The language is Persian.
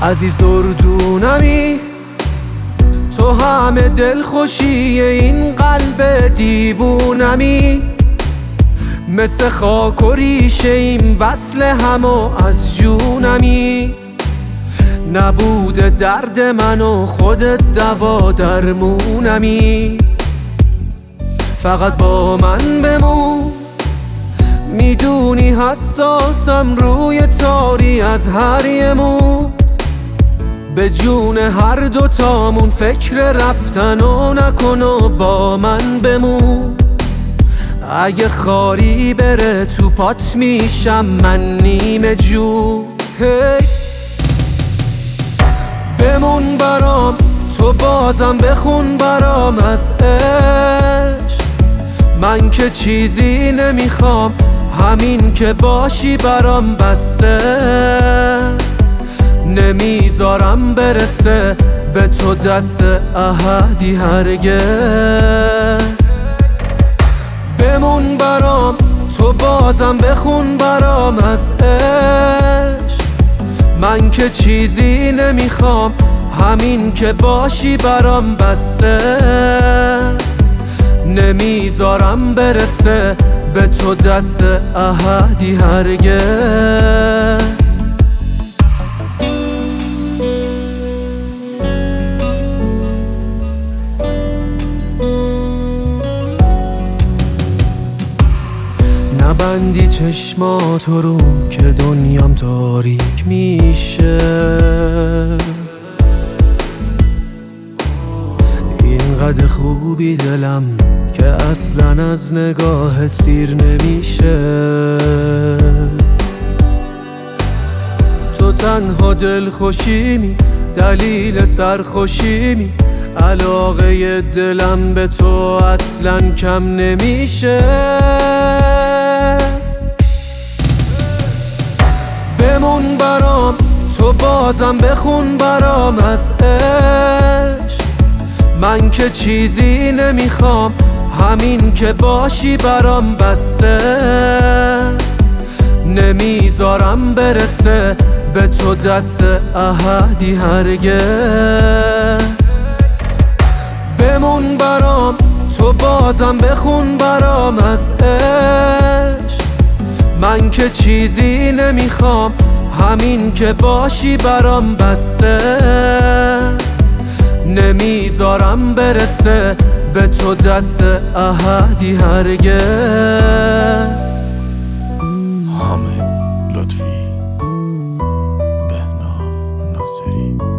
عزیز دردونمی، تو همه دلخوشی این قلب دیوونمی. مثل خاک و ریشه این وصل هم و از جونمی. نبوده درد من و خودت دوا درمونمی. فقط با من بمون، میدونی حساسم روی تاری از هر یه موت. به جون هر دوتامون فکر رفتن و نکن و با من بمون. اگه خاری بره تو پات میشم من نیمه جون. بمون برام، تو بازم بخون برام از عشق. من که چیزی نمیخوام، همین که باشی برام بسه. نمیذارم برسه به تو دست احدی هرگز. بمون برام، تو بازم بخون برام از عشق. من که چیزی نمیخوام، همین که باشی برام بسه. نمیذارم برسه به تو دست احدی هرگز. نبندی چشماتو رو که دنیام تاریک میشه. اینقدر خوبی دلم که اصلا از نگاهت سیر نمیشه. تو تنها دلخوشیمی، دلیل سرخوشیمی. علاقه دلم به تو اصلا کم نمیشه. بمون برام، تو بازم بخون برام از عشق. من که چیزی نمیخوام، همین که باشی برام بسه. نمیذارم برسه به تو دست احدی هرگز. بمون برام، تو بازم بخون برام از عشق. من که چیزی نمیخوام، همین که باشی برام بسه. نمیذارم برسه به تو دست احدی هرگز. حامد لطفی، بهنام ناصری.